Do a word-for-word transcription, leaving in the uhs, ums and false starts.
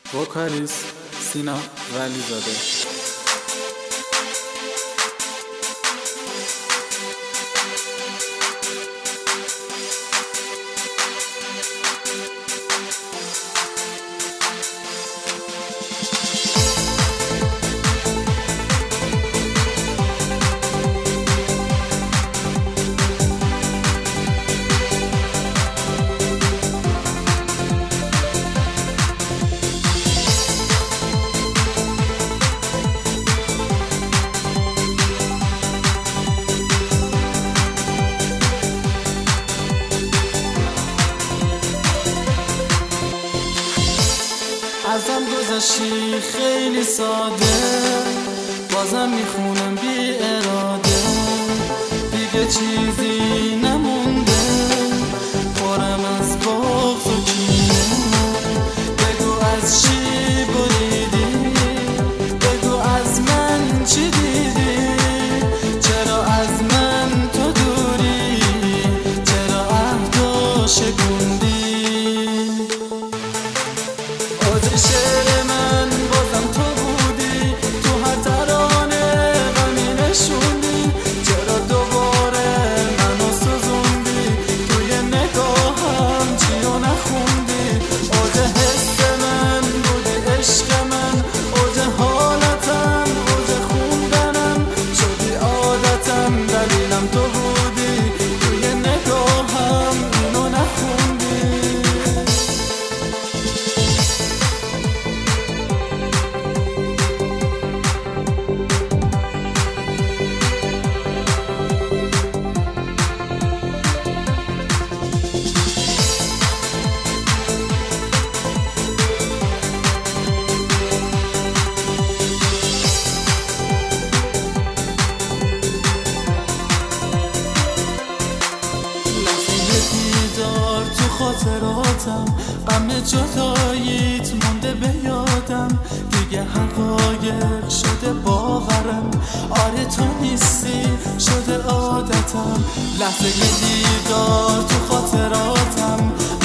وکالیست سینا ولیزاده. ازم گذشتی خیلی ساده، بازم میخونم بی اراده. دیگه چیزی نمونده، پرم از بغض و کینه. بگو از چی بریدی، بگو از من چی دیدی. چرا از من تو دوری، چرا عهدو شکوندی. شعر من بازم تو بودی، تو هر ترانه غمی نشوندی. چرا دوباره منو سوزوندی، توی نگاهم چیو نخوندی. اوج حس من بودی، عشق من اوج حالتم، اوج خوندنم شدی عادتم. دلیلم تو بودی، توی نگاهم اینو نخوندی. خاطراتم غم جداییت مونده به یادم. دیگه حقایق شده باورم، آره تو نیستی شده عادتم. لحظه دیدار تو خاطراتم